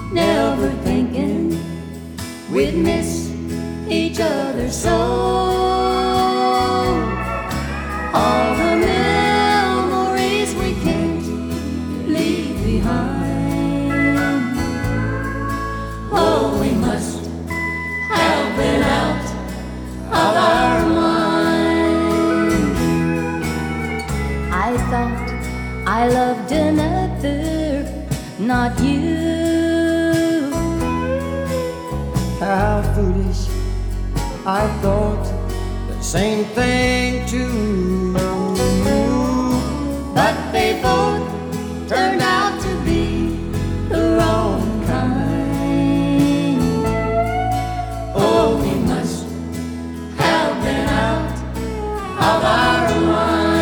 never thinking we'd miss each other so. All the memories we can't leave behind. Oh, we must have been out of our mind. I thought I loved another, not you. How foolish, I thought the same thing too. But they both turned out to be the wrong kind. Oh, we must have been out of our minds.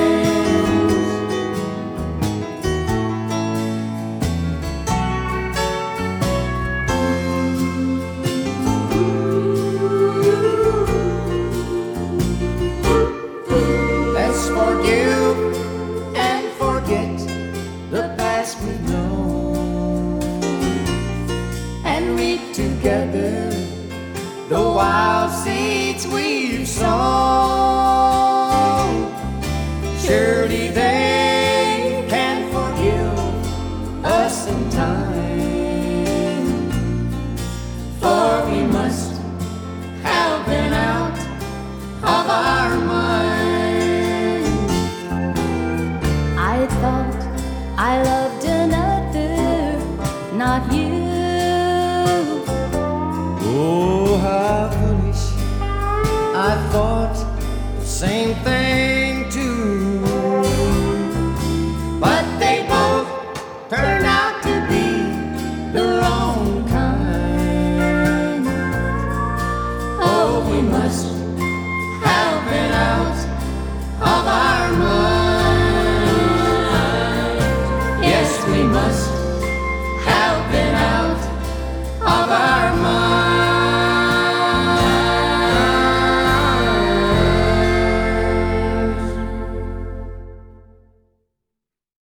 Let's forgive and forget the past we've known, And read together the wild seeds we've sown. Surely they can forgive us in time, for we must have been out of our minds. I thought I loved another, not you. oh, how foolish, I thought the same thing